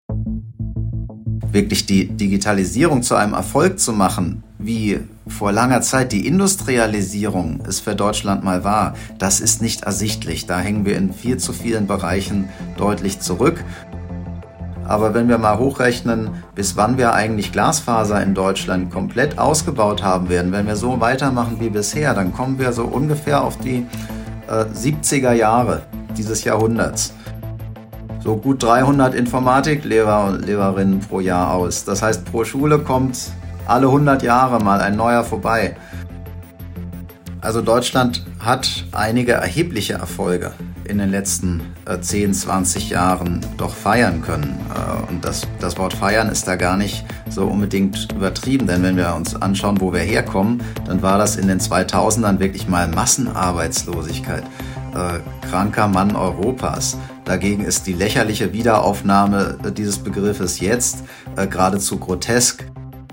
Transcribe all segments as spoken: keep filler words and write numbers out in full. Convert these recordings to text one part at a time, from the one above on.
Wirklich die Digitalisierung zu einem Erfolg zu machen, wie vor langer Zeit die Industrialisierung es für Deutschland mal war, das ist nicht ersichtlich. Da hängen wir in viel zu vielen Bereichen deutlich zurück. Aber wenn wir mal hochrechnen, bis wann wir eigentlich Glasfaser in Deutschland komplett ausgebaut haben werden, wenn wir so weitermachen wie bisher, dann kommen wir so ungefähr auf die äh, siebziger Jahre dieses Jahrhunderts. So gut dreihundert Informatiklehrer und Lehrerinnen pro Jahr aus. Das heißt, pro Schule kommt alle hundert Jahre mal ein neuer vorbei. Also Deutschland hat einige erhebliche Erfolge in den letzten äh, zehn, zwanzig Jahren doch feiern können. Äh, und das, das Wort feiern ist da gar nicht so unbedingt übertrieben, denn wenn wir uns anschauen, wo wir herkommen, dann war das in den zweitausendern wirklich mal Massenarbeitslosigkeit. Äh, kranker Mann Europas. Dagegen ist die lächerliche Wiederaufnahme dieses Begriffes jetzt äh, geradezu grotesk.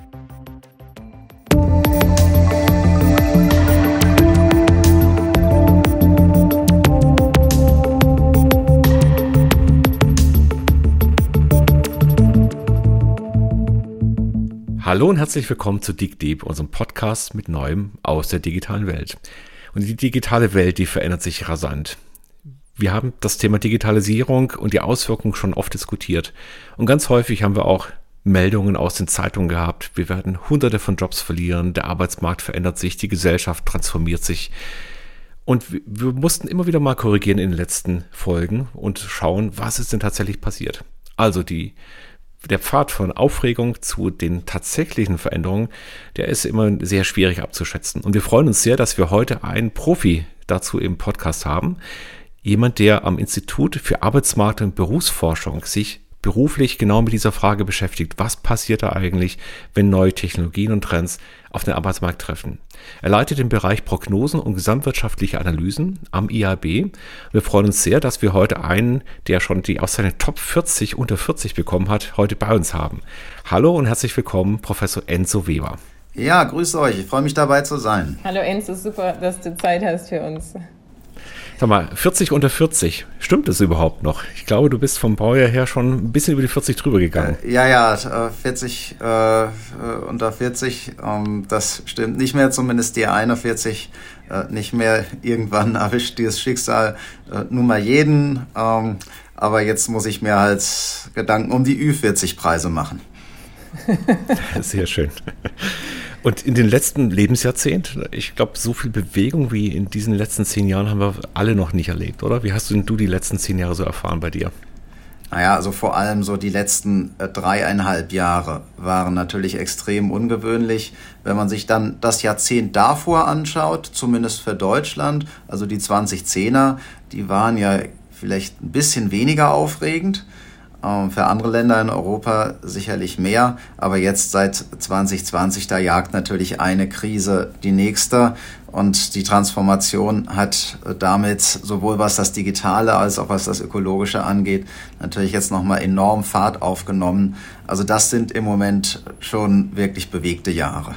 Hallo und herzlich willkommen zu DigDeep, unserem Podcast mit Neuem aus der digitalen Welt. Und die digitale Welt, die verändert sich rasant. Wir haben das Thema Digitalisierung und die Auswirkungen schon oft diskutiert. Und ganz häufig haben wir auch Meldungen aus den Zeitungen gehabt. Wir werden hunderte von Jobs verlieren, der Arbeitsmarkt verändert sich, die Gesellschaft transformiert sich. Und wir mussten immer wieder mal korrigieren in den letzten Folgen und schauen, was ist denn tatsächlich passiert. Also die Der Pfad von Aufregung zu den tatsächlichen Veränderungen, der ist immer sehr schwierig abzuschätzen. Und wir freuen uns sehr, dass wir heute einen Profi dazu im Podcast haben. Jemand, der am Institut für Arbeitsmarkt- und Berufsforschung sich beruflich genau mit dieser Frage beschäftigt. Was passiert da eigentlich, wenn neue Technologien und Trends auf den Arbeitsmarkt treffen? Er leitet den Bereich Prognosen und gesamtwirtschaftliche Analysen am I A B. Wir freuen uns sehr, dass wir heute einen, der schon die Auszeichnung Top vierzig unter vierzig bekommen hat, heute bei uns haben. Hallo und herzlich willkommen, Professor Enzo Weber. Ja, grüße euch. Ich freue mich dabei zu sein. Hallo Enzo, super, dass du Zeit hast für uns. Sag mal, vierzig unter vierzig, stimmt das überhaupt noch? Ich glaube, du bist vom Baujahr her schon ein bisschen über die vierzig drüber gegangen. Äh, ja, ja, vierzig äh, unter vierzig, ähm, das stimmt nicht mehr, zumindest die einundvierzig äh, nicht mehr. Irgendwann erwischt dieses Schicksal äh, nun mal jeden, ähm, aber jetzt muss ich mir halt Gedanken um die Ü vierzig Preise machen. Sehr schön. Und in den letzten Lebensjahrzehnten, ich glaube, so viel Bewegung wie in diesen letzten zehn Jahren haben wir alle noch nicht erlebt, oder? Wie hast du denn du die letzten zehn Jahre so erfahren bei dir? Naja, also vor allem so die letzten äh, dreieinhalb Jahre waren natürlich extrem ungewöhnlich. Wenn man sich dann das Jahrzehnt davor anschaut, zumindest für Deutschland, also die zweitausendzehner, die waren ja vielleicht ein bisschen weniger aufregend. Für andere Länder in Europa sicherlich mehr, aber jetzt seit zwanzig zwanzig, da jagt natürlich eine Krise die nächste und die Transformation hat damit sowohl was das Digitale als auch was das Ökologische angeht, natürlich jetzt nochmal enorm Fahrt aufgenommen. Also das sind im Moment schon wirklich bewegte Jahre.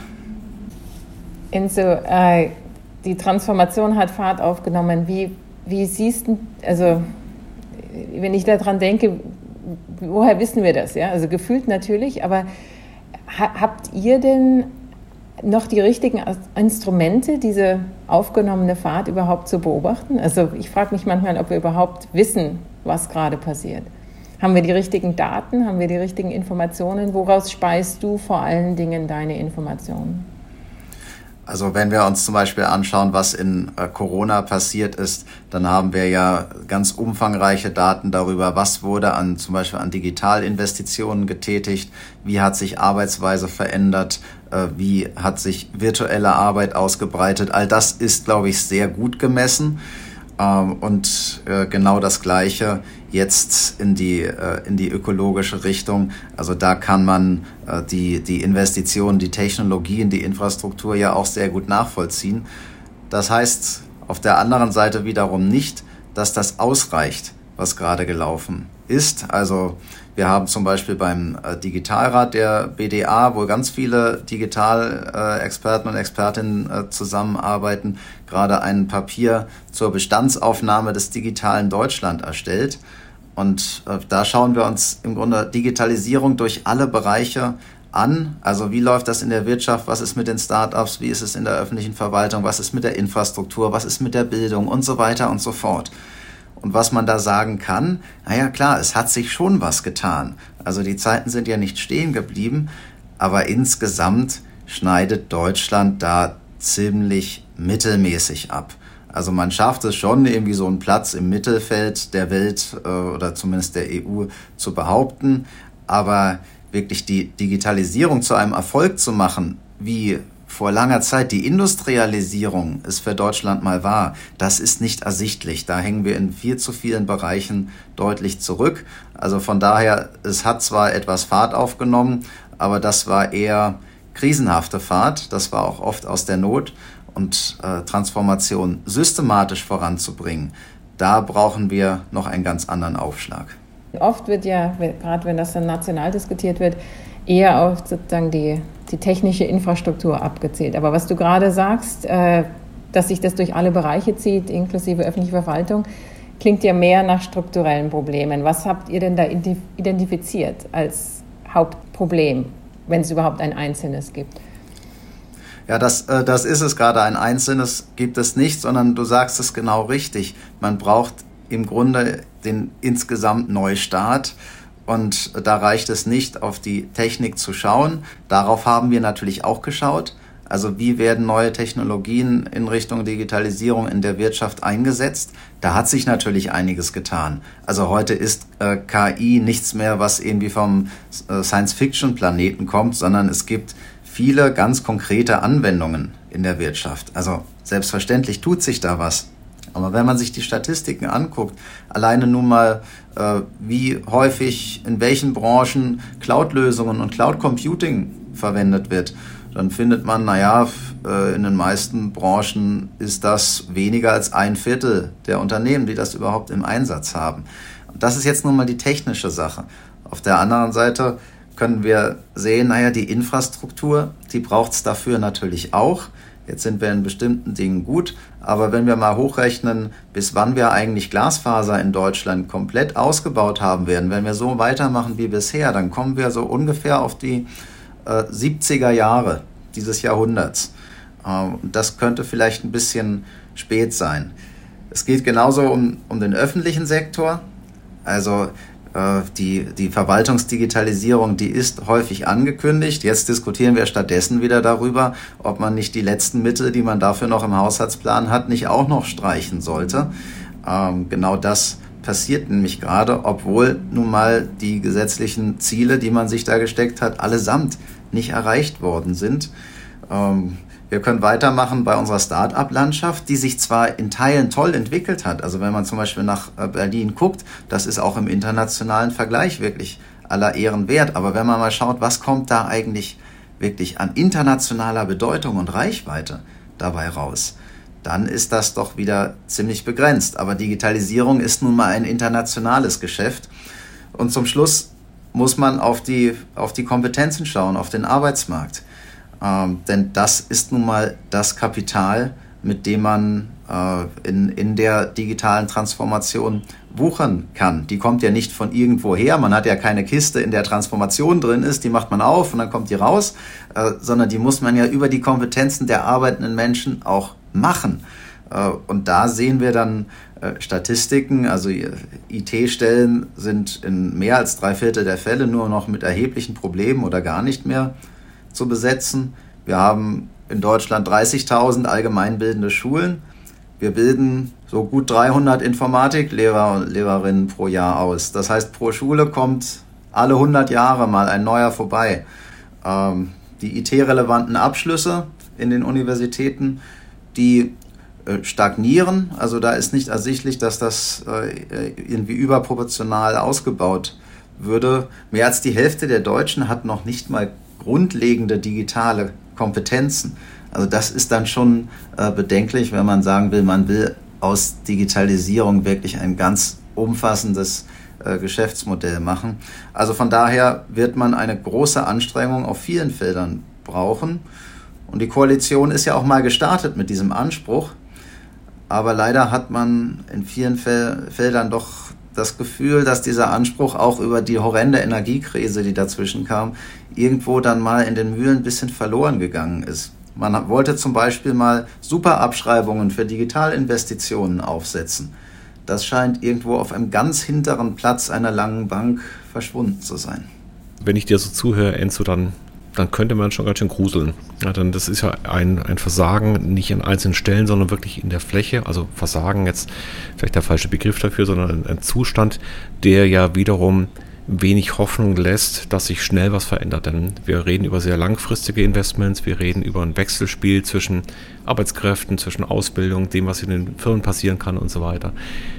Enzo, äh, die Transformation hat Fahrt aufgenommen. Wie, wie siehst du, also wenn ich daran denke, woher wissen wir das? Ja? Also gefühlt natürlich, aber ha- habt ihr denn noch die richtigen Instrumente, diese aufgenommene Fahrt überhaupt zu beobachten? Also ich frage mich manchmal, ob wir überhaupt wissen, was gerade passiert. Haben wir die richtigen Daten? Haben wir die richtigen Informationen? Woraus speist du vor allen Dingen deine Informationen? Also wenn wir uns zum Beispiel anschauen, was in äh, Corona passiert ist, dann haben wir ja ganz umfangreiche Daten darüber, was wurde an zum Beispiel an Digitalinvestitionen getätigt, wie hat sich Arbeitsweise verändert, äh, wie hat sich virtuelle Arbeit ausgebreitet. All das ist, glaube ich, sehr gut gemessen. Ähm, und äh, genau das Gleiche jetzt in die äh, in die ökologische Richtung. Also da kann man äh, die die Investitionen, die Technologien, die Infrastruktur ja auch sehr gut nachvollziehen. Das heißt auf der anderen Seite wiederum nicht, dass das ausreicht, was gerade gelaufen ist. Also wir haben zum Beispiel beim äh, Digitalrat der B D A, wo ganz viele Digitalexperten äh, und Expertinnen äh, zusammenarbeiten, gerade ein Papier zur Bestandsaufnahme des digitalen Deutschland erstellt. Und äh, da schauen wir uns im Grunde Digitalisierung durch alle Bereiche an. Also wie läuft das in der Wirtschaft, was ist mit den Startups, wie ist es in der öffentlichen Verwaltung, was ist mit der Infrastruktur, was ist mit der Bildung und so weiter und so fort. Und was man da sagen kann, naja klar, es hat sich schon was getan. Also die Zeiten sind ja nicht stehen geblieben, aber insgesamt schneidet Deutschland da ziemlich mittelmäßig ab. Also man schafft es schon, irgendwie so einen Platz im Mittelfeld der Welt äh, oder zumindest der E U zu behaupten, aber wirklich die Digitalisierung zu einem Erfolg zu machen, wie vor langer Zeit die Industrialisierung es für Deutschland mal war, das ist nicht ersichtlich. Da hängen wir in viel zu vielen Bereichen deutlich zurück. Also von daher, es hat zwar etwas Fahrt aufgenommen, aber das war eher krisenhafte Fahrt. Das war auch oft aus der Not. Und äh, Transformation systematisch voranzubringen, da brauchen wir noch einen ganz anderen Aufschlag. Oft wird ja, gerade wenn das dann national diskutiert wird, eher auf sozusagen die, die technische Infrastruktur abgezielt. Aber was du gerade sagst, äh, dass sich das durch alle Bereiche zieht, inklusive öffentliche Verwaltung, klingt ja mehr nach strukturellen Problemen. Was habt ihr denn da identifiziert als Hauptproblem, wenn es überhaupt ein einzelnes gibt? Ja, das, äh, das ist es gerade. Ein einzelnes gibt es nicht, sondern du sagst es genau richtig. Man braucht im Grunde den insgesamt Neustart und da reicht es nicht, auf die Technik zu schauen. Darauf haben wir natürlich auch geschaut. Also wie werden neue Technologien in Richtung Digitalisierung in der Wirtschaft eingesetzt? Da hat sich natürlich einiges getan. Also heute ist äh, K I nichts mehr, was irgendwie vom äh, Science-Fiction-Planeten kommt, sondern es gibt viele ganz konkrete Anwendungen in der Wirtschaft. Also selbstverständlich tut sich da was. Aber wenn man sich die Statistiken anguckt, alleine nun mal, äh, wie häufig in welchen Branchen Cloud-Lösungen und Cloud-Computing verwendet wird, dann findet man, naja, äh, in den meisten Branchen ist das weniger als ein Viertel der Unternehmen, die das überhaupt im Einsatz haben. Und das ist jetzt nun mal die technische Sache. Auf der anderen Seite können wir sehen, naja, die Infrastruktur, die braucht es dafür natürlich auch. Jetzt sind wir in bestimmten Dingen gut, aber wenn wir mal hochrechnen, bis wann wir eigentlich Glasfaser in Deutschland komplett ausgebaut haben werden, wenn wir so weitermachen wie bisher, dann kommen wir so ungefähr auf die äh, siebziger Jahre dieses Jahrhunderts. Äh, das könnte vielleicht ein bisschen spät sein. Es geht genauso um, um den öffentlichen Sektor. Also Die, die Verwaltungsdigitalisierung, die ist häufig angekündigt. Jetzt diskutieren wir stattdessen wieder darüber, ob man nicht die letzten Mittel, die man dafür noch im Haushaltsplan hat, nicht auch noch streichen sollte. Ähm, genau das passiert nämlich gerade, obwohl nun mal die gesetzlichen Ziele, die man sich da gesteckt hat, allesamt nicht erreicht worden sind. Ähm, Wir können weitermachen bei unserer Start-up-Landschaft, die sich zwar in Teilen toll entwickelt hat. Also wenn man zum Beispiel nach Berlin guckt, das ist auch im internationalen Vergleich wirklich aller Ehren wert. Aber wenn man mal schaut, was kommt da eigentlich wirklich an internationaler Bedeutung und Reichweite dabei raus, dann ist das doch wieder ziemlich begrenzt. Aber Digitalisierung ist nun mal ein internationales Geschäft. Und zum Schluss muss man auf die, auf die Kompetenzen schauen, auf den Arbeitsmarkt. Ähm, denn das ist nun mal das Kapital, mit dem man äh, in, in der digitalen Transformation wuchern kann. Die kommt ja nicht von irgendwo her. Man hat ja keine Kiste, in der Transformation drin ist, die macht man auf und dann kommt die raus, äh, sondern die muss man ja über die Kompetenzen der arbeitenden Menschen auch machen. Äh, und da sehen wir dann äh, Statistiken, also I T-Stellen sind in mehr als drei Viertel der Fälle nur noch mit erheblichen Problemen oder gar nicht mehr zu besetzen. Wir haben in Deutschland dreißigtausend allgemeinbildende Schulen. Wir bilden so gut dreihundert Informatiklehrer und Lehrerinnen pro Jahr aus. Das heißt, pro Schule kommt alle hundert Jahre mal ein neuer vorbei. Ähm, die I T-relevanten Abschlüsse in den Universitäten, die äh, stagnieren. Also da ist nicht ersichtlich, dass das äh, irgendwie überproportional ausgebaut würde. Mehr als die Hälfte der Deutschen hat noch nicht mal grundlegende digitale Kompetenzen. Also das ist dann schon äh, bedenklich, wenn man sagen will, man will aus Digitalisierung wirklich ein ganz umfassendes äh, Geschäftsmodell machen. Also von daher wird man eine große Anstrengung auf vielen Feldern brauchen. Und die Koalition ist ja auch mal gestartet mit diesem Anspruch. Aber leider hat man in vielen Fel- Feldern doch das Gefühl, dass dieser Anspruch auch über die horrende Energiekrise, die dazwischen kam, irgendwo dann mal in den Mühlen ein bisschen verloren gegangen ist. Man wollte zum Beispiel mal Superabschreibungen für Digitalinvestitionen aufsetzen. Das scheint irgendwo auf einem ganz hinteren Platz einer langen Bank verschwunden zu sein. Wenn ich dir so zuhöre, Enzo, dann, dann könnte man schon ganz schön gruseln. Ja, dann das ist ja ein, ein Versagen, nicht an einzelnen Stellen, sondern wirklich in der Fläche. Also Versagen jetzt vielleicht der falsche Begriff dafür, sondern ein, ein Zustand, der ja wiederum wenig Hoffnung lässt, dass sich schnell was verändert. Denn wir reden über sehr langfristige Investments, wir reden über ein Wechselspiel zwischen Arbeitskräften, zwischen Ausbildung, dem, was in den Firmen passieren kann und so weiter.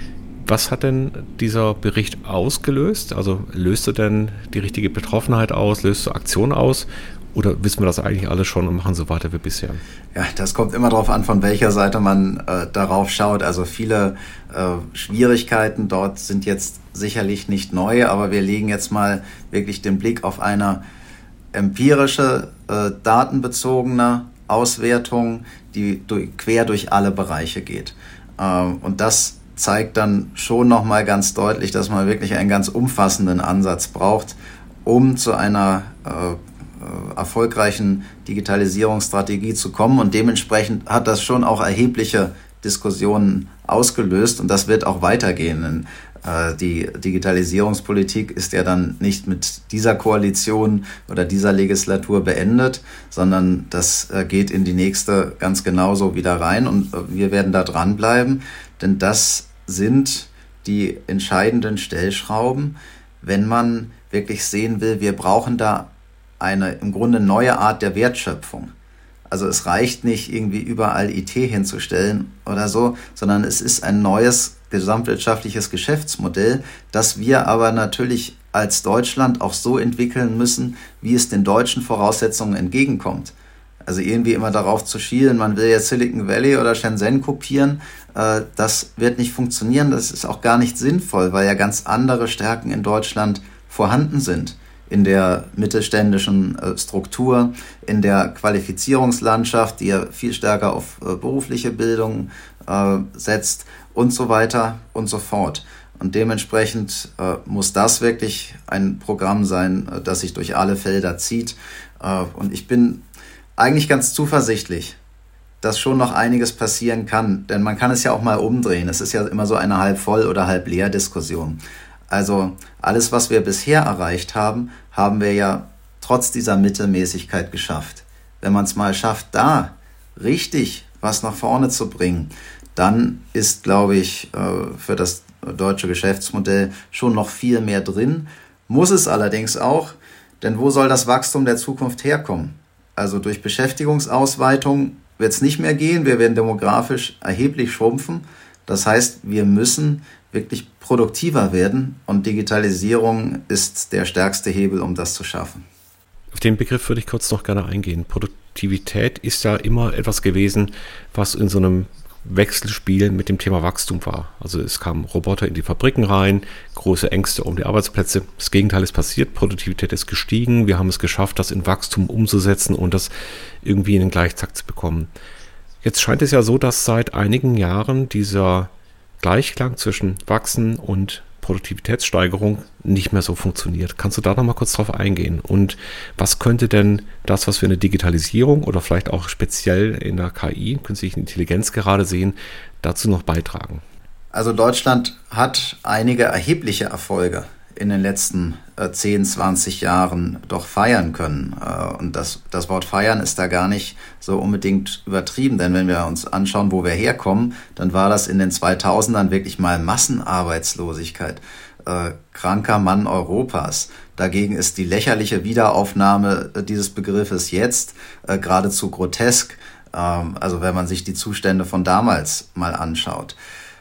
Was hat denn dieser Bericht ausgelöst? Also löst er denn die richtige Betroffenheit aus, löst er Aktionen aus? Oder wissen wir das eigentlich alles schon und machen so weiter wie bisher? Ja, das kommt immer darauf an, von welcher Seite man äh, darauf schaut. Also viele äh, Schwierigkeiten dort sind jetzt sicherlich nicht neu, aber wir legen jetzt mal wirklich den Blick auf eine empirische, äh, datenbezogene Auswertung, die durch, quer durch alle Bereiche geht. Äh, und das zeigt dann schon nochmal ganz deutlich, dass man wirklich einen ganz umfassenden Ansatz braucht, um zu einer äh, erfolgreichen Digitalisierungsstrategie zu kommen, und dementsprechend hat das schon auch erhebliche Diskussionen ausgelöst, und das wird auch weitergehen. Denn, äh, die Digitalisierungspolitik ist ja dann nicht mit dieser Koalition oder dieser Legislatur beendet, sondern das äh, geht in die nächste ganz genauso wieder rein, und äh, wir werden da dranbleiben, denn das sind die entscheidenden Stellschrauben, wenn man wirklich sehen will, wir brauchen da eine im Grunde neue Art der Wertschöpfung. Also es reicht nicht, irgendwie überall I T hinzustellen oder so, sondern es ist ein neues gesamtwirtschaftliches Geschäftsmodell, das wir aber natürlich als Deutschland auch so entwickeln müssen, wie es den deutschen Voraussetzungen entgegenkommt. Also irgendwie immer darauf zu schielen, man will jetzt Silicon Valley oder Shenzhen kopieren, äh, das wird nicht funktionieren, das ist auch gar nicht sinnvoll, weil ja ganz andere Stärken in Deutschland vorhanden sind. In der mittelständischen äh, Struktur, in der Qualifizierungslandschaft, die ja viel stärker auf äh, berufliche Bildung äh, setzt und so weiter und so fort. Und dementsprechend äh, muss das wirklich ein Programm sein, äh, das sich durch alle Felder zieht. Äh, und ich bin eigentlich ganz zuversichtlich, dass schon noch einiges passieren kann. Denn man kann es ja auch mal umdrehen. Es ist ja immer so eine halb voll oder halb leer Diskussion. Also alles, was wir bisher erreicht haben, haben wir ja trotz dieser Mittelmäßigkeit geschafft. Wenn man es mal schafft, da richtig was nach vorne zu bringen, dann ist, glaube ich, für das deutsche Geschäftsmodell schon noch viel mehr drin. Muss es allerdings auch, denn wo soll das Wachstum der Zukunft herkommen? Also durch Beschäftigungsausweitung wird es nicht mehr gehen. Wir werden demografisch erheblich schrumpfen. Das heißt, wir müssen wirklich produktiver werden, und Digitalisierung ist der stärkste Hebel, um das zu schaffen. Auf den Begriff würde ich kurz noch gerne eingehen. Produktivität ist ja immer etwas gewesen, was in so einem Wechselspiel mit dem Thema Wachstum war. Also es kamen Roboter in die Fabriken rein, große Ängste um die Arbeitsplätze. Das Gegenteil ist passiert, Produktivität ist gestiegen, wir haben es geschafft, das in Wachstum umzusetzen und das irgendwie in den Gleichtakt zu bekommen. Jetzt scheint es ja so, dass seit einigen Jahren dieser Gleichklang zwischen Wachsen und Produktivitätssteigerung nicht mehr so funktioniert. Kannst du da noch mal kurz drauf eingehen? Und was könnte denn das, was wir in der Digitalisierung oder vielleicht auch speziell in der K I, künstliche Intelligenz gerade sehen, dazu noch beitragen? Also Deutschland hat einige erhebliche Erfolge in den letzten äh, zehn, zwanzig Jahren doch feiern können. Äh, und das, das Wort feiern ist da gar nicht so unbedingt übertrieben, denn wenn wir uns anschauen, wo wir herkommen, dann war das in den zweitausendern wirklich mal Massenarbeitslosigkeit. Äh, kranker Mann Europas. Dagegen ist die lächerliche Wiederaufnahme äh, dieses Begriffes jetzt äh, geradezu grotesk. Ähm, also wenn man sich die Zustände von damals mal anschaut.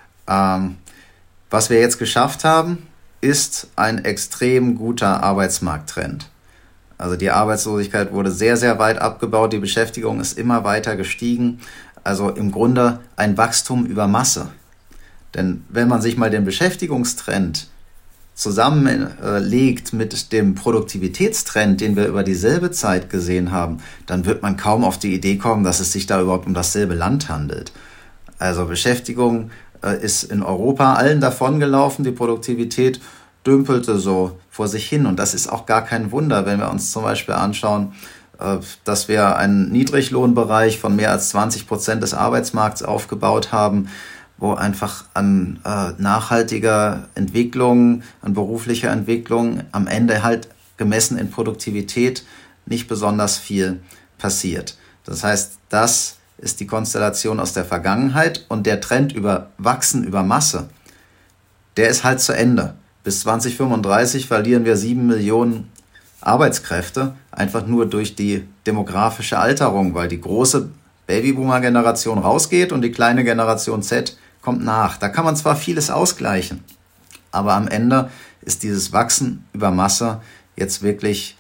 Ähm, was wir jetzt geschafft haben, ist ein extrem guter Arbeitsmarkttrend. Also die Arbeitslosigkeit wurde sehr, sehr weit abgebaut, die Beschäftigung ist immer weiter gestiegen. Also im Grunde ein Wachstum über Masse. Denn wenn man sich mal den Beschäftigungstrend zusammenlegt mit dem Produktivitätstrend, den wir über dieselbe Zeit gesehen haben, dann wird man kaum auf die Idee kommen, dass es sich da überhaupt um dasselbe Land handelt. Also Beschäftigung äh, ist in Europa allen davongelaufen. Die Produktivität dümpelte so vor sich hin. Und das ist auch gar kein Wunder, wenn wir uns zum Beispiel anschauen, äh, dass wir einen Niedriglohnbereich von mehr als zwanzig Prozent des Arbeitsmarkts aufgebaut haben, wo einfach an äh, nachhaltiger Entwicklung, an beruflicher Entwicklung am Ende halt gemessen in Produktivität nicht besonders viel passiert. Das heißt, das ist die Konstellation aus der Vergangenheit und der Trend über Wachsen, über Masse, der ist halt zu Ende. Bis zwanzig fünfunddreißig verlieren wir sieben Millionen Arbeitskräfte, einfach nur durch die demografische Alterung, weil die große Babyboomer-Generation rausgeht und die kleine Generation Z kommt nach. Da kann man zwar vieles ausgleichen, aber am Ende ist dieses Wachsen über Masse jetzt wirklich,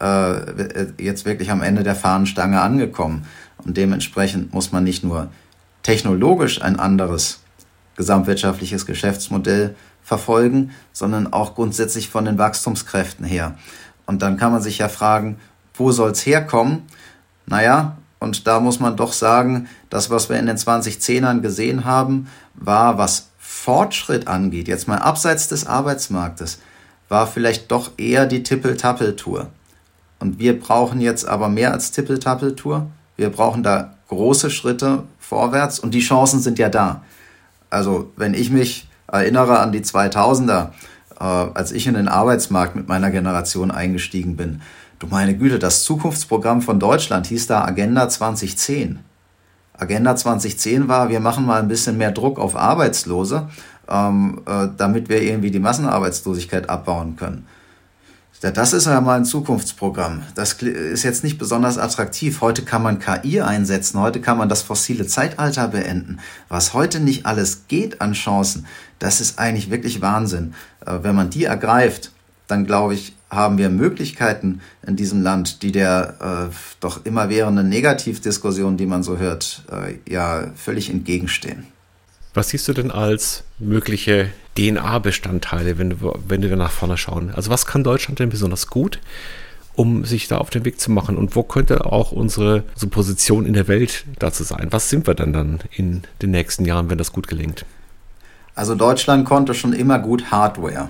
äh, jetzt wirklich am Ende der Fahnenstange angekommen. Und dementsprechend muss man nicht nur technologisch ein anderes gesamtwirtschaftliches Geschäftsmodell verfolgen, sondern auch grundsätzlich von den Wachstumskräften her. Und dann kann man sich ja fragen, wo soll es herkommen? Naja, und da muss man doch sagen, das, was wir in den zwanzig-zehnern gesehen haben, war, was Fortschritt angeht, jetzt mal abseits des Arbeitsmarktes, war vielleicht doch eher die Tippel-Tappel-Tour. Und wir brauchen jetzt aber mehr als Tippel-Tappel-Tour. Wir brauchen da große Schritte vorwärts und die Chancen sind ja da. Also wenn ich mich erinnere an die zweitausender, äh, als ich in den Arbeitsmarkt mit meiner Generation eingestiegen bin, du meine Güte, das Zukunftsprogramm von Deutschland hieß da Agenda zwanzig zehn. Agenda zwanzig zehn war, wir machen mal ein bisschen mehr Druck auf Arbeitslose, ähm, äh, damit wir irgendwie die Massenarbeitslosigkeit abbauen können. Das ist ja mal ein Zukunftsprogramm. Das ist jetzt nicht besonders attraktiv. Heute kann man K I einsetzen, heute kann man das fossile Zeitalter beenden. Was heute nicht alles geht an Chancen, das ist eigentlich wirklich Wahnsinn. Äh, wenn man die ergreift, dann glaube ich, haben wir Möglichkeiten in diesem Land, die der äh, doch immerwährenden Negativdiskussion, die man so hört, äh, ja völlig entgegenstehen. Was siehst du denn als mögliche D N A-Bestandteile, wenn, wenn wir nach vorne schauen? Also was kann Deutschland denn besonders gut, um sich da auf den Weg zu machen? Und wo könnte auch unsere, unsere Position in der Welt dazu sein? Was sind wir denn dann in den nächsten Jahren, wenn das gut gelingt? Also Deutschland konnte schon immer gut Hardware.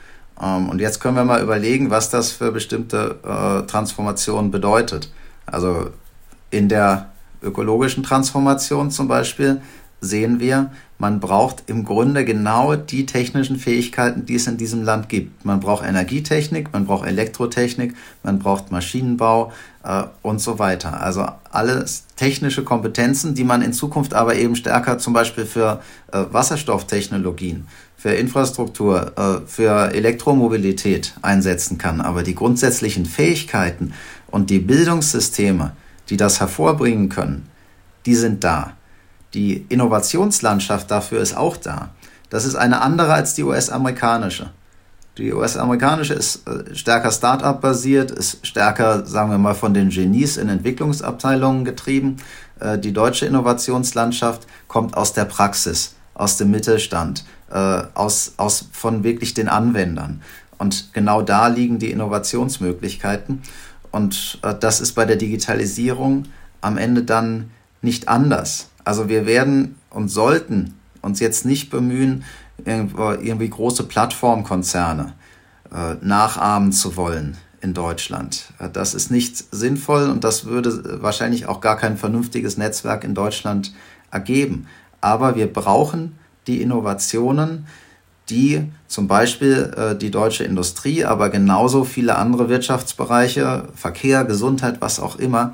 Um, und jetzt können wir mal überlegen, was das für bestimmte äh, Transformationen bedeutet. Also in der ökologischen Transformation zum Beispiel sehen wir, man braucht im Grunde genau die technischen Fähigkeiten, die es in diesem Land gibt. Man braucht Energietechnik, man braucht Elektrotechnik, man braucht Maschinenbau äh, und so weiter. Also alles technische Kompetenzen, die man in Zukunft aber eben stärker zum Beispiel für äh, Wasserstofftechnologien, für Infrastruktur, äh, für Elektromobilität einsetzen kann. Aber die grundsätzlichen Fähigkeiten und die Bildungssysteme, die das hervorbringen können, die sind da. Die Innovationslandschaft dafür ist auch da. Das ist eine andere als die U S-amerikanische. Die U S-amerikanische ist stärker Start-up-basiert, ist stärker, sagen wir mal, von den Genies in Entwicklungsabteilungen getrieben. Die deutsche Innovationslandschaft kommt aus der Praxis, aus dem Mittelstand, aus, aus von wirklich den Anwendern. Und genau da liegen die Innovationsmöglichkeiten. Und das ist bei der Digitalisierung am Ende dann nicht anders. Also wir werden und sollten uns jetzt nicht bemühen, irgendwie große Plattformkonzerne äh, nachahmen zu wollen in Deutschland. Das ist nicht sinnvoll und das würde wahrscheinlich auch gar kein vernünftiges Netzwerk in Deutschland ergeben. Aber wir brauchen die Innovationen, die zum Beispiel äh, die deutsche Industrie, aber genauso viele andere Wirtschaftsbereiche, Verkehr, Gesundheit, was auch immer,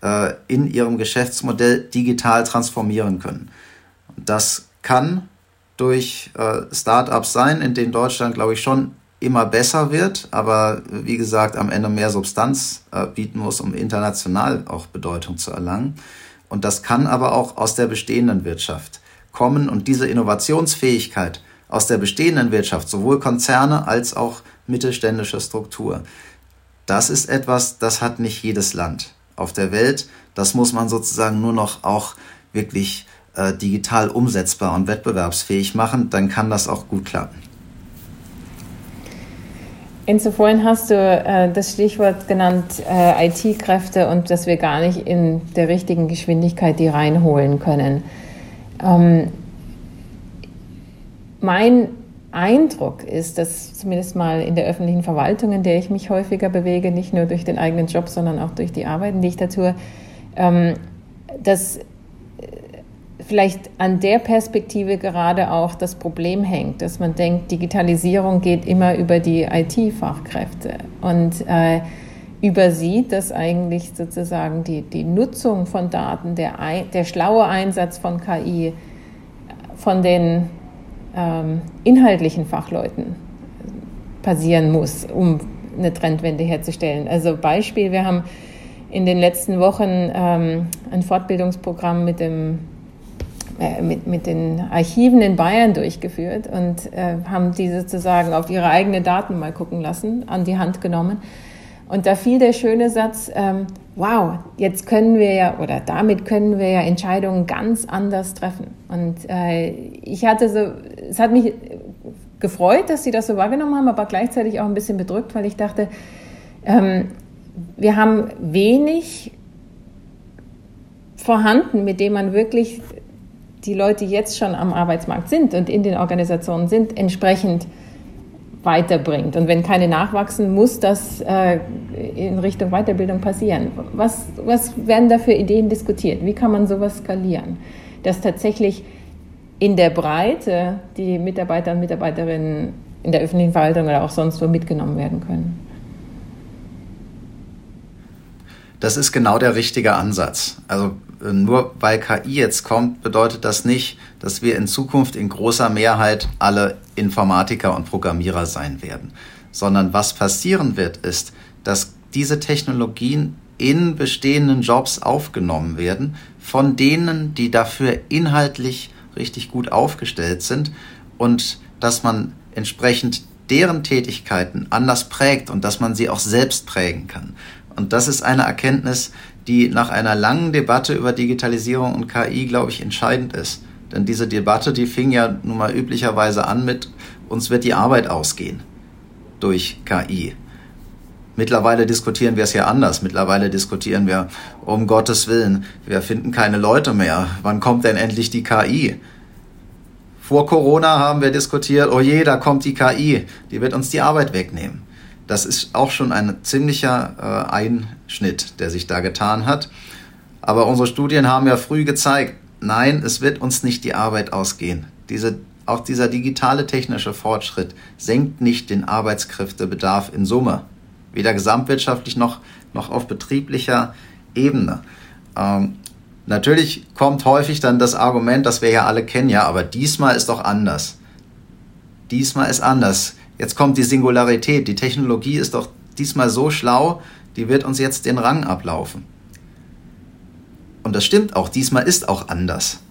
in ihrem Geschäftsmodell digital transformieren können. Das kann durch äh, Start-ups sein, in denen Deutschland, glaube ich, schon immer besser wird, aber wie gesagt, am Ende mehr Substanz äh, bieten muss, um international auch Bedeutung zu erlangen. Und das kann aber auch aus der bestehenden Wirtschaft kommen und diese Innovationsfähigkeit aus der bestehenden Wirtschaft, sowohl Konzerne als auch mittelständische Struktur, das ist etwas, das hat nicht jedes Land auf der Welt. Das muss man sozusagen nur noch auch wirklich äh, digital umsetzbar und wettbewerbsfähig machen, dann kann das auch gut klappen. Enzo, vorhin hast du äh, das Stichwort genannt, äh, I T-Kräfte und dass wir gar nicht in der richtigen Geschwindigkeit die reinholen können. Ähm, mein Eindruck ist, dass zumindest mal in der öffentlichen Verwaltung, in der ich mich häufiger bewege, nicht nur durch den eigenen Job, sondern auch durch die Arbeiten, die ich da tue, ähm, dass vielleicht an der Perspektive gerade auch das Problem hängt, dass man denkt, Digitalisierung geht immer über die I T-Fachkräfte und äh, übersieht, dass eigentlich sozusagen die, die Nutzung von Daten, der, der schlaue Einsatz von K I von den ähm, inhaltlichen Fachleuten passieren muss, um eine Trendwende herzustellen. Also Beispiel, wir haben in den letzten Wochen ähm, ein Fortbildungsprogramm mit dem Mit, mit den Archiven in Bayern durchgeführt und äh, haben die sozusagen auf ihre eigenen Daten mal gucken lassen, an die Hand genommen. Und da fiel der schöne Satz, ähm, wow, jetzt können wir ja, oder damit können wir ja Entscheidungen ganz anders treffen. Und äh, ich hatte so, es hat mich gefreut, dass sie das so wahrgenommen haben, aber gleichzeitig auch ein bisschen bedrückt, weil ich dachte, ähm, wir haben wenig vorhanden, mit dem man wirklich die Leute, die jetzt schon am Arbeitsmarkt sind und in den Organisationen sind, entsprechend weiterbringt. Und wenn keine nachwachsen, muss das äh, in Richtung Weiterbildung passieren. Was, was werden da für Ideen diskutiert? Wie kann man sowas skalieren? Dass tatsächlich in der Breite die Mitarbeiter und Mitarbeiterinnen in der öffentlichen Verwaltung oder auch sonst wo mitgenommen werden können. Das ist genau der richtige Ansatz. Also nur weil K I jetzt kommt, bedeutet das nicht, dass wir in Zukunft in großer Mehrheit alle Informatiker und Programmierer sein werden. Sondern was passieren wird, ist, dass diese Technologien in bestehenden Jobs aufgenommen werden, von denen, die dafür inhaltlich richtig gut aufgestellt sind und dass man entsprechend deren Tätigkeiten anders prägt und dass man sie auch selbst prägen kann. Und das ist eine Erkenntnis, die nach einer langen Debatte über Digitalisierung und K I, glaube ich, entscheidend ist. Denn diese Debatte, die fing ja nun mal üblicherweise an mit, uns wird die Arbeit ausgehen durch K I. Mittlerweile diskutieren wir es ja anders. Mittlerweile diskutieren wir, um Gottes Willen, wir finden keine Leute mehr. Wann kommt denn endlich die K I? Vor Corona haben wir diskutiert, oh je, da kommt die K I, die wird uns die Arbeit wegnehmen. Das ist auch schon ein ziemlicher äh, Einschnitt, der sich da getan hat. Aber unsere Studien haben ja früh gezeigt, nein, es wird uns nicht die Arbeit ausgehen. Diese, auch dieser digitale technische Fortschritt senkt nicht den Arbeitskräftebedarf in Summe, weder gesamtwirtschaftlich noch, noch auf betrieblicher Ebene. Ähm, natürlich kommt häufig dann das Argument, das wir ja alle kennen, ja, aber diesmal ist doch anders. Diesmal ist anders. Jetzt kommt die Singularität. Die Technologie ist doch diesmal so schlau, die wird uns jetzt den Rang ablaufen. Und das stimmt auch, diesmal ist auch anders.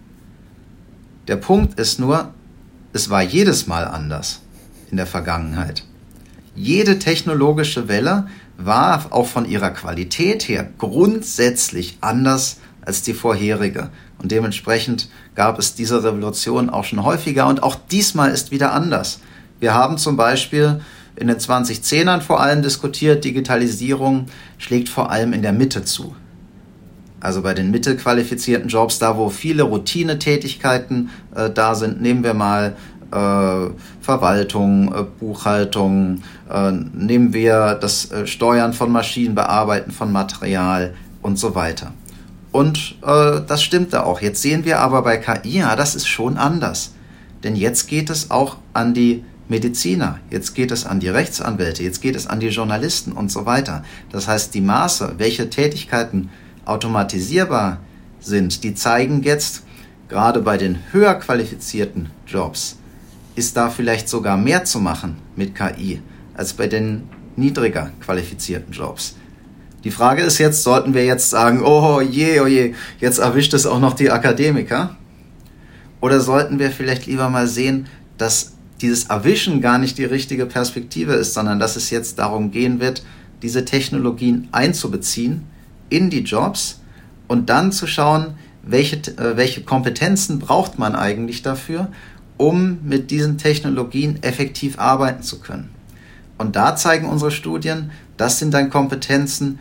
Der Punkt ist nur, es war jedes Mal anders in der Vergangenheit. Jede technologische Welle war auch von ihrer Qualität her grundsätzlich anders als die vorherige. Und dementsprechend gab es diese Revolution auch schon häufiger und auch diesmal ist wieder anders. Wir haben zum Beispiel in den zwanzigzehnern vor allem diskutiert, Digitalisierung schlägt vor allem in der Mitte zu. Also bei den mittelqualifizierten Jobs, da wo viele Routinetätigkeiten äh, da sind, nehmen wir mal äh, Verwaltung, äh, Buchhaltung, äh, nehmen wir das äh, Steuern von Maschinen, Bearbeiten von Material und so weiter. Und äh, das stimmte auch. Jetzt sehen wir aber bei K I, ja, das ist schon anders. Denn jetzt geht es auch an die Mediziner, jetzt geht es an die Rechtsanwälte, jetzt geht es an die Journalisten und so weiter. Das heißt, die Maße, welche Tätigkeiten automatisierbar sind, die zeigen jetzt, gerade bei den höher qualifizierten Jobs, ist da vielleicht sogar mehr zu machen mit K I, als bei den niedriger qualifizierten Jobs. Die Frage ist jetzt, sollten wir jetzt sagen, oh je, oh je, jetzt erwischt es auch noch die Akademiker? Oder sollten wir vielleicht lieber mal sehen, dass dieses Erwischen gar nicht die richtige Perspektive ist, sondern dass es jetzt darum gehen wird, diese Technologien einzubeziehen in die Jobs und dann zu schauen, welche, äh, welche Kompetenzen braucht man eigentlich dafür, um mit diesen Technologien effektiv arbeiten zu können. Und da zeigen unsere Studien, das sind dann Kompetenzen,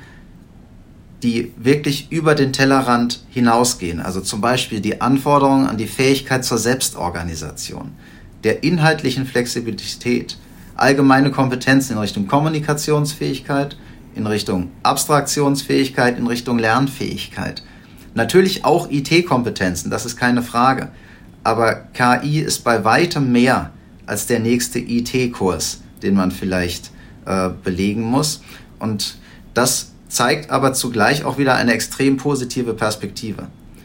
die wirklich über den Tellerrand hinausgehen. Also zum Beispiel die Anforderungen an die Fähigkeit zur Selbstorganisation, der inhaltlichen Flexibilität, allgemeine Kompetenzen in Richtung Kommunikationsfähigkeit, in Richtung Abstraktionsfähigkeit, in Richtung Lernfähigkeit. Natürlich auch I T-Kompetenzen, das ist keine Frage. Aber K I ist bei weitem mehr als der nächste I T-Kurs, den man vielleicht äh, belegen muss. Und das zeigt aber zugleich auch wieder eine extrem positive Perspektive.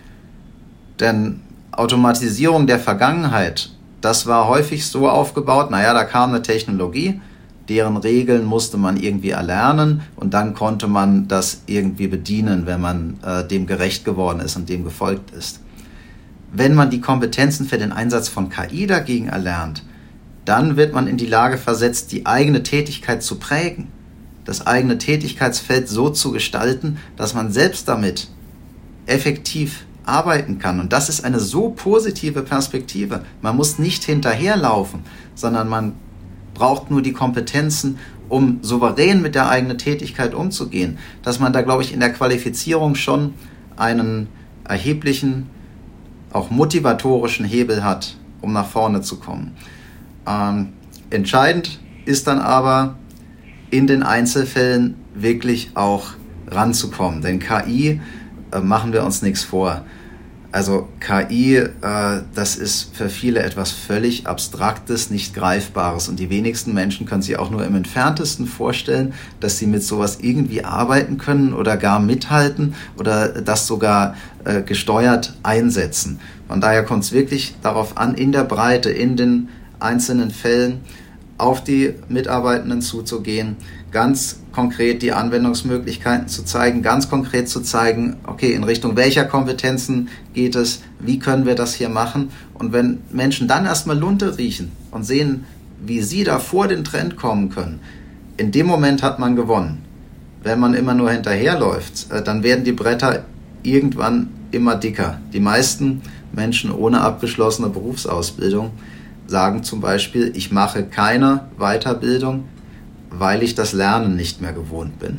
Denn Automatisierung der Vergangenheit, das war häufig so aufgebaut, naja, da kam eine Technologie, deren Regeln musste man irgendwie erlernen und dann konnte man das irgendwie bedienen, wenn man äh, dem gerecht geworden ist und dem gefolgt ist. Wenn man die Kompetenzen für den Einsatz von K I dagegen erlernt, dann wird man in die Lage versetzt, die eigene Tätigkeit zu prägen, das eigene Tätigkeitsfeld so zu gestalten, dass man selbst damit effektiv arbeiten kann. Und das ist eine so positive Perspektive. Man muss nicht hinterherlaufen, sondern man braucht nur die Kompetenzen, um souverän mit der eigenen Tätigkeit umzugehen. Dass man da, glaube ich, in der Qualifizierung schon einen erheblichen, auch motivatorischen Hebel hat, um nach vorne zu kommen. Ähm, entscheidend ist dann aber, in den Einzelfällen wirklich auch ranzukommen. Denn K I, äh, machen wir uns nichts vor. Also K I, äh, das ist für viele etwas völlig Abstraktes, nicht Greifbares. Und die wenigsten Menschen können sich auch nur im Entferntesten vorstellen, dass sie mit sowas irgendwie arbeiten können oder gar mithalten oder das sogar äh, gesteuert einsetzen. Von daher kommt es wirklich darauf an, in der Breite, in den einzelnen Fällen auf die Mitarbeitenden zuzugehen, ganz konkret die Anwendungsmöglichkeiten zu zeigen, ganz konkret zu zeigen, okay, in Richtung welcher Kompetenzen geht es, wie können wir das hier machen? Und wenn Menschen dann erstmal Lunte riechen und sehen, wie sie da vor den Trend kommen können, in dem Moment hat man gewonnen. Wenn man immer nur hinterherläuft, dann werden die Bretter irgendwann immer dicker. Die meisten Menschen ohne abgeschlossene Berufsausbildung sagen zum Beispiel, ich mache keine Weiterbildung, weil ich das Lernen nicht mehr gewohnt bin.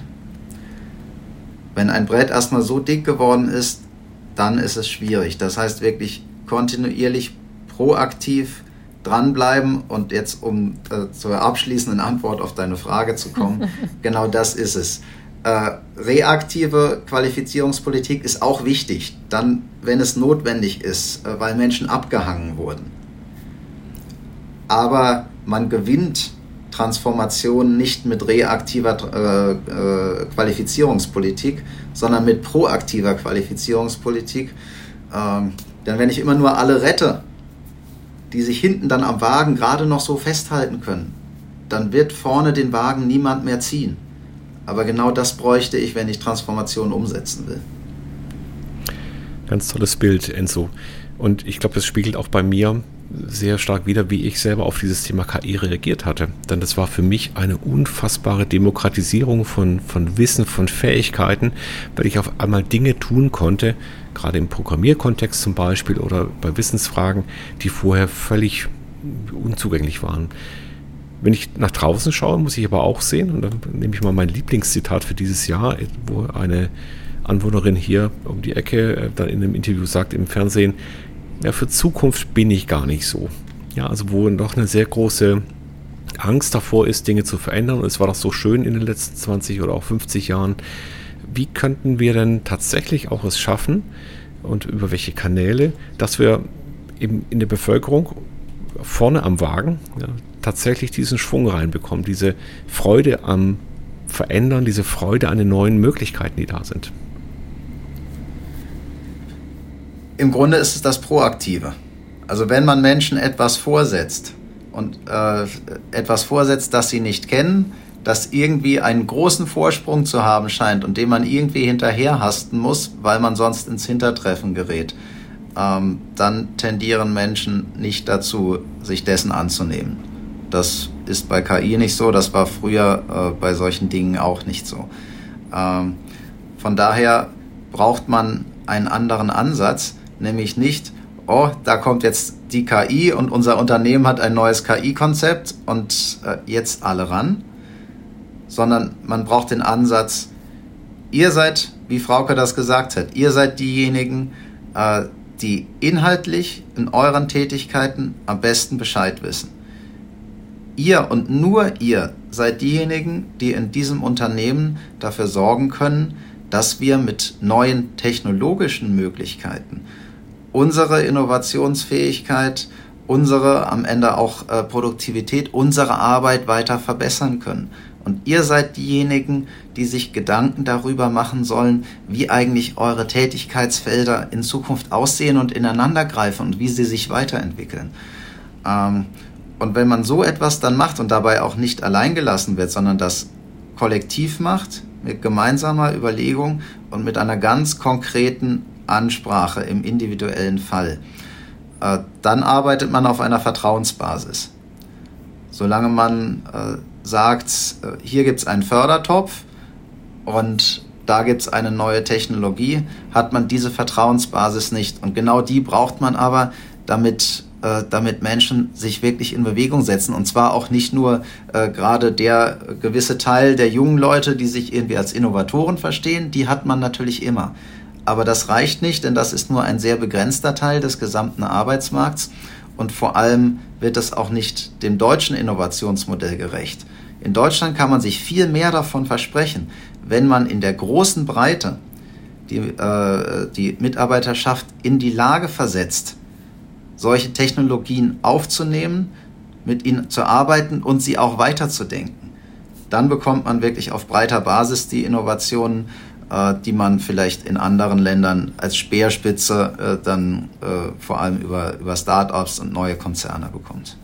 Wenn ein Brett erstmal so dick geworden ist, dann ist es schwierig. Das heißt wirklich kontinuierlich proaktiv dranbleiben und jetzt, um äh, zur abschließenden Antwort auf deine Frage zu kommen, genau das ist es. Äh, reaktive Qualifizierungspolitik ist auch wichtig, dann, wenn es notwendig ist, äh, weil Menschen abgehangen wurden. Aber man gewinnt Transformation nicht mit reaktiver äh, äh, Qualifizierungspolitik, sondern mit proaktiver Qualifizierungspolitik. Ähm, denn wenn ich immer nur alle rette, die sich hinten dann am Wagen gerade noch so festhalten können, dann wird vorne den Wagen niemand mehr ziehen. Aber genau das bräuchte ich, wenn ich Transformation umsetzen will. Ganz tolles Bild, Enzo. Und ich glaube, das spiegelt auch bei mir sehr stark wider, wie ich selber auf dieses Thema K I reagiert hatte. Denn das war für mich eine unfassbare Demokratisierung von, von Wissen, von Fähigkeiten, weil ich auf einmal Dinge tun konnte, gerade im Programmierkontext zum Beispiel oder bei Wissensfragen, die vorher völlig unzugänglich waren. Wenn ich nach draußen schaue, muss ich aber auch sehen, und dann nehme ich mal mein Lieblingszitat für dieses Jahr, wo eine Anwohnerin hier um die Ecke dann in einem Interview sagt im Fernsehen, ja, für Zukunft bin ich gar nicht so. Ja, also wo noch eine sehr große Angst davor ist, Dinge zu verändern. Und es war doch so schön in den letzten zwanzig oder auch fünfzig Jahren. Wie könnten wir denn tatsächlich auch es schaffen und über welche Kanäle, dass wir eben in der Bevölkerung vorne am Wagen ja, tatsächlich diesen Schwung reinbekommen, diese Freude am Verändern, diese Freude an den neuen Möglichkeiten, die da sind? Im Grunde ist es das Proaktive. Also wenn man Menschen etwas vorsetzt und äh, etwas vorsetzt, das sie nicht kennen, das irgendwie einen großen Vorsprung zu haben scheint und dem man irgendwie hinterherhasten muss, weil man sonst ins Hintertreffen gerät, ähm, dann tendieren Menschen nicht dazu, sich dessen anzunehmen. Das ist bei K I nicht so, das war früher äh, bei solchen Dingen auch nicht so. Ähm, von daher braucht man einen anderen Ansatz, nämlich nicht, oh, da kommt jetzt die K I und unser Unternehmen hat ein neues K I-Konzept und äh, jetzt alle ran, sondern man braucht den Ansatz, ihr seid, wie Frauke das gesagt hat, ihr seid diejenigen, äh, die inhaltlich in euren Tätigkeiten am besten Bescheid wissen. Ihr und nur ihr seid diejenigen, die in diesem Unternehmen dafür sorgen können, dass wir mit neuen technologischen Möglichkeiten unsere Innovationsfähigkeit, unsere am Ende auch äh, Produktivität, unsere Arbeit weiter verbessern können. Und ihr seid diejenigen, die sich Gedanken darüber machen sollen, wie eigentlich eure Tätigkeitsfelder in Zukunft aussehen und ineinandergreifen und wie sie sich weiterentwickeln. Ähm, und wenn man so etwas dann macht und dabei auch nicht allein gelassen wird, sondern das kollektiv macht, mit gemeinsamer Überlegung und mit einer ganz konkreten Ansprache im individuellen Fall, äh, dann arbeitet man auf einer Vertrauensbasis. Solange man äh, sagt, hier gibt es einen Fördertopf und da gibt es eine neue Technologie, hat man diese Vertrauensbasis nicht. Und genau die braucht man aber, damit, äh, damit Menschen sich wirklich in Bewegung setzen. Und zwar auch nicht nur äh, gerade der gewisse Teil der jungen Leute, die sich irgendwie als Innovatoren verstehen, die hat man natürlich immer. Aber das reicht nicht, denn das ist nur ein sehr begrenzter Teil des gesamten Arbeitsmarkts. Und vor allem wird es auch nicht dem deutschen Innovationsmodell gerecht. In Deutschland kann man sich viel mehr davon versprechen, wenn man in der großen Breite die, äh, die Mitarbeiterschaft in die Lage versetzt, solche Technologien aufzunehmen, mit ihnen zu arbeiten und sie auch weiterzudenken. Dann bekommt man wirklich auf breiter Basis die Innovationen, äh, die man vielleicht in anderen Ländern als Speerspitze äh, dann äh, vor allem über, über Start-ups und neue Konzerne bekommt.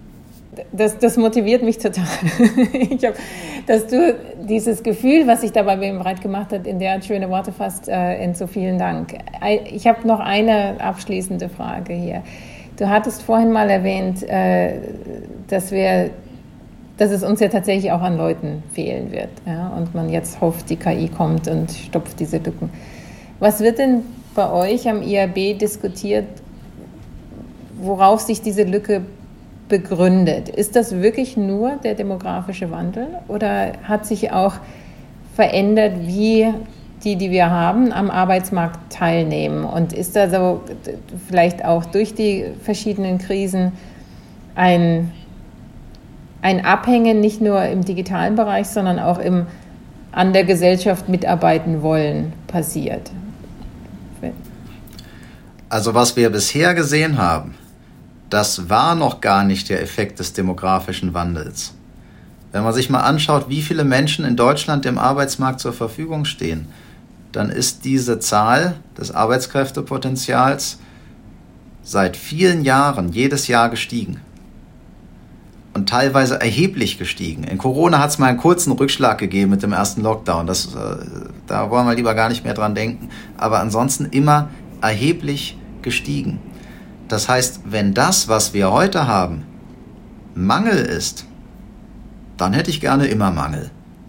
Das, das motiviert mich total. Ich hab, dass du dieses Gefühl, was sich dabei bei ihm breit gemacht hat, in derart schöne Worte fasst, äh, Enzo, vielen Dank. Ich habe noch eine abschließende Frage hier. Du hattest vorhin mal erwähnt, äh, dass wir, dass es uns ja tatsächlich auch an Leuten fehlen wird, ja? Und man jetzt hofft, die K I kommt und stopft diese Lücken. Was wird denn bei euch am I A B diskutiert, worauf sich diese Lücke begründet? Ist das wirklich nur der demografische Wandel oder hat sich auch verändert, wie die, die wir haben, am Arbeitsmarkt teilnehmen? Und ist da so vielleicht auch durch die verschiedenen Krisen ein, ein Abhängen nicht nur im digitalen Bereich, sondern auch im an der Gesellschaft mitarbeiten wollen passiert? Also was wir bisher gesehen haben, das war noch gar nicht der Effekt des demografischen Wandels. Wenn man sich mal anschaut, wie viele Menschen in Deutschland im Arbeitsmarkt zur Verfügung stehen, dann ist diese Zahl des Arbeitskräftepotenzials seit vielen Jahren jedes Jahr gestiegen. Und teilweise erheblich gestiegen. In Corona hat es mal einen kurzen Rückschlag gegeben mit dem ersten Lockdown. Das, äh, da wollen wir lieber gar nicht mehr dran denken. Aber ansonsten immer erheblich gestiegen. Das heißt, wenn das, was wir heute haben, Mangel ist, dann hätte ich gerne immer Mangel.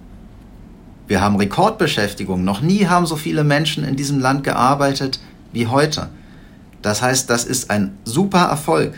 Wir haben Rekordbeschäftigung. Noch nie haben so viele Menschen in diesem Land gearbeitet wie heute. Das heißt, das ist ein super Erfolg.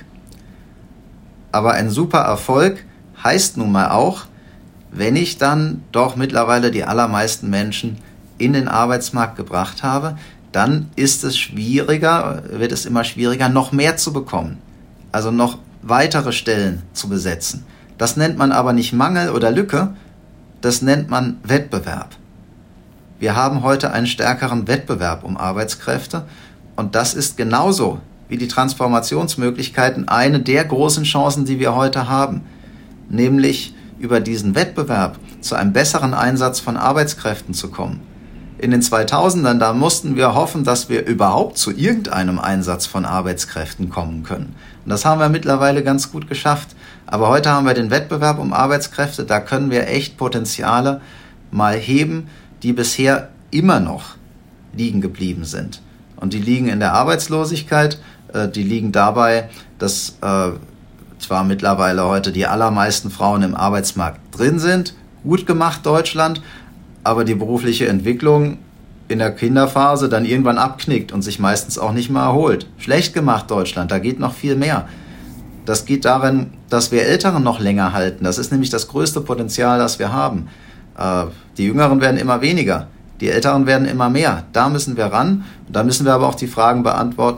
Aber ein super Erfolg heißt nun mal auch, wenn ich dann doch mittlerweile die allermeisten Menschen in den Arbeitsmarkt gebracht habe, dann ist es schwieriger, wird es immer schwieriger, noch mehr zu bekommen. Also noch weitere Stellen zu besetzen. Das nennt man aber nicht Mangel oder Lücke, das nennt man Wettbewerb. Wir haben heute einen stärkeren Wettbewerb um Arbeitskräfte und das ist genauso wie die Transformationsmöglichkeiten eine der großen Chancen, die wir heute haben. Nämlich über diesen Wettbewerb zu einem besseren Einsatz von Arbeitskräften zu kommen. In den zweitausendern, da mussten wir hoffen, dass wir überhaupt zu irgendeinem Einsatz von Arbeitskräften kommen können. Und das haben wir mittlerweile ganz gut geschafft. Aber heute haben wir den Wettbewerb um Arbeitskräfte, da können wir echt Potenziale mal heben, die bisher immer noch liegen geblieben sind. Und die liegen in der Arbeitslosigkeit, äh, die liegen dabei, dass äh, zwar mittlerweile heute die allermeisten Frauen im Arbeitsmarkt drin sind, gut gemacht Deutschland, aber die berufliche Entwicklung in der Kinderphase dann irgendwann abknickt und sich meistens auch nicht mehr erholt. Schlecht gemacht Deutschland, da geht noch viel mehr. Das geht darin, dass wir Älteren noch länger halten. Das ist nämlich das größte Potenzial, das wir haben. Äh, die Jüngeren werden immer weniger, die Älteren werden immer mehr. Da müssen wir ran. Und da müssen wir aber auch die Fragen beantworten,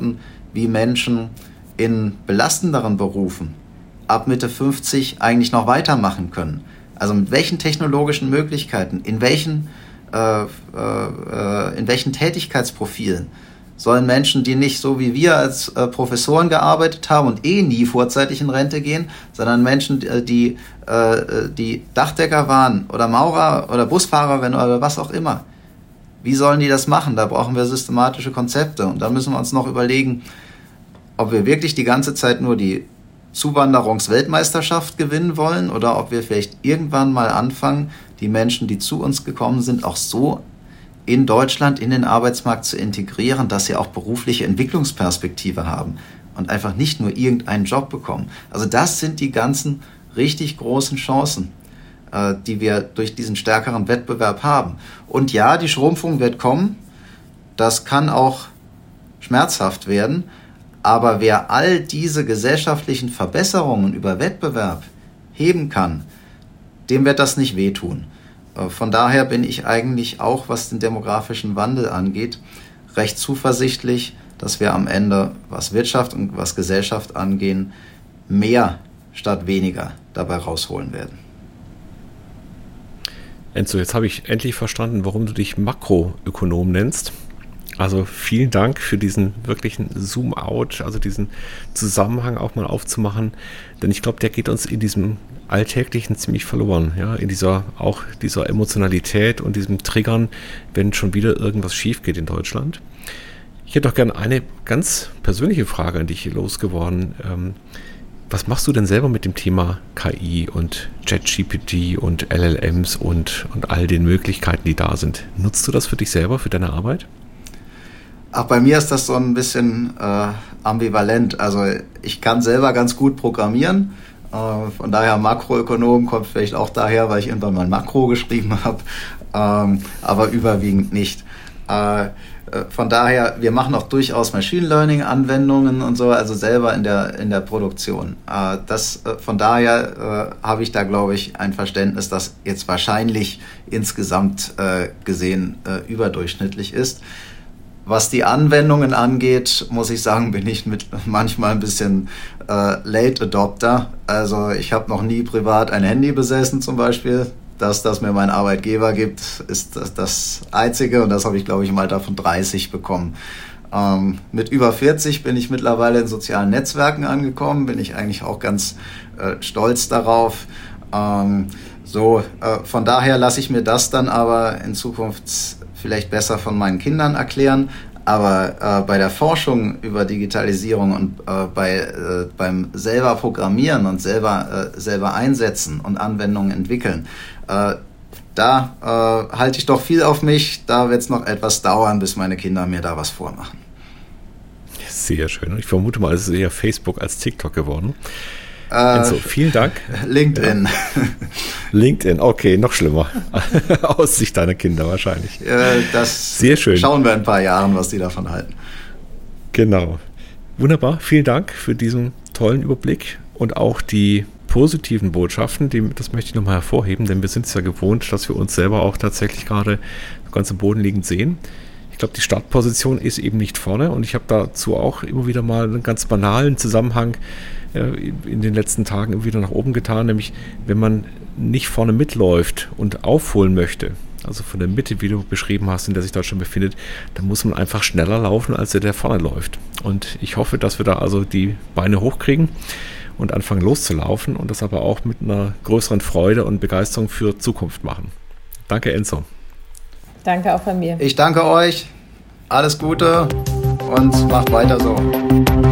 wie Menschen in belastenderen Berufen ab Mitte fünfzig eigentlich noch weitermachen können. Also mit welchen technologischen Möglichkeiten, in welchen, äh, äh, in welchen Tätigkeitsprofilen sollen Menschen, die nicht so wie wir als äh, Professoren gearbeitet haben und eh nie vorzeitig in Rente gehen, sondern Menschen, die, äh, die Dachdecker waren oder Maurer oder Busfahrerin oder was auch immer. Wie sollen die das machen? Da brauchen wir systematische Konzepte. Und da müssen wir uns noch überlegen, ob wir wirklich die ganze Zeit nur die Zuwanderungsweltmeisterschaft gewinnen wollen oder ob wir vielleicht irgendwann mal anfangen, die Menschen, die zu uns gekommen sind, auch so in Deutschland in den Arbeitsmarkt zu integrieren, dass sie auch berufliche Entwicklungsperspektive haben und einfach nicht nur irgendeinen Job bekommen. Also das sind die ganzen richtig großen Chancen, äh, die wir durch diesen stärkeren Wettbewerb haben. Und ja, die Schrumpfung wird kommen. Das kann auch schmerzhaft werden. Aber wer all diese gesellschaftlichen Verbesserungen über Wettbewerb heben kann, dem wird das nicht wehtun. Von daher bin ich eigentlich auch, was den demografischen Wandel angeht, recht zuversichtlich, dass wir am Ende, was Wirtschaft und was Gesellschaft angehen, mehr statt weniger dabei rausholen werden. Enzo, jetzt habe ich endlich verstanden, warum du dich Makroökonom nennst. Also vielen Dank für diesen wirklichen Zoom-out, also diesen Zusammenhang auch mal aufzumachen, denn ich glaube, der geht uns in diesem Alltäglichen ziemlich verloren, ja, in dieser, auch dieser Emotionalität und diesem Triggern, wenn schon wieder irgendwas schief geht in Deutschland. Ich hätte doch gerne eine ganz persönliche Frage an dich hier losgeworden. Ähm, was machst du denn selber mit dem Thema K I und ChatGPT und L L Ms und, und all den Möglichkeiten, die da sind? Nutzt du das für dich selber, für deine Arbeit? Ach, bei mir ist das so ein bisschen äh, ambivalent. Also ich kann selber ganz gut programmieren. Äh, von daher Makroökonom kommt vielleicht auch daher, weil ich irgendwann mal Makro geschrieben habe. Ähm, aber überwiegend nicht. Äh, von daher, wir machen auch durchaus Machine Learning Anwendungen und so, also selber in der in der Produktion. Äh, das, äh, von daher äh, habe ich da, glaube ich, ein Verständnis, das jetzt wahrscheinlich insgesamt äh, gesehen äh, überdurchschnittlich ist. Was die Anwendungen angeht, muss ich sagen, bin ich mit manchmal ein bisschen äh, Late Adopter. Also ich habe noch nie privat ein Handy besessen zum Beispiel. Das, das mir mein Arbeitgeber gibt, ist das, das Einzige und das habe ich, glaube ich, im Alter von dreißig bekommen. Ähm, mit über vierzig bin ich mittlerweile in sozialen Netzwerken angekommen, bin ich eigentlich auch ganz äh, stolz darauf. Ähm, so, äh, von daher lasse ich mir das dann aber in Zukunft vielleicht besser von meinen Kindern erklären. Aber äh, bei der Forschung über Digitalisierung und äh, bei, äh, beim selber Programmieren und selber, äh, selber einsetzen und Anwendungen entwickeln, äh, da äh, halte ich doch viel auf mich. Da wird es noch etwas dauern, bis meine Kinder mir da was vormachen. Sehr schön. Ich vermute mal, es ist eher Facebook als TikTok geworden. Äh, also, vielen Dank. LinkedIn. Ja. LinkedIn, okay, noch schlimmer. Aus Sicht deiner Kinder wahrscheinlich. Äh, das Sehr schön. Schauen wir in ein paar Jahren, was die davon halten. Genau. Wunderbar. Vielen Dank für diesen tollen Überblick und auch die positiven Botschaften, die, das möchte ich nochmal hervorheben, denn wir sind es ja gewohnt, dass wir uns selber auch tatsächlich gerade ganz am Boden liegend sehen. Ich glaube, die Startposition ist eben nicht vorne und ich habe dazu auch immer wieder mal einen ganz banalen Zusammenhang äh, in den letzten Tagen immer wieder nach oben getan, nämlich wenn man nicht vorne mitläuft und aufholen möchte, also von der Mitte, wie du beschrieben hast, in der sich Deutschland befindet, dann muss man einfach schneller laufen, als der, der vorne läuft. Und ich hoffe, dass wir da also die Beine hochkriegen und anfangen loszulaufen und das aber auch mit einer größeren Freude und Begeisterung für Zukunft machen. Danke, Enzo. Danke auch von mir. Ich danke euch. Alles Gute und macht weiter so.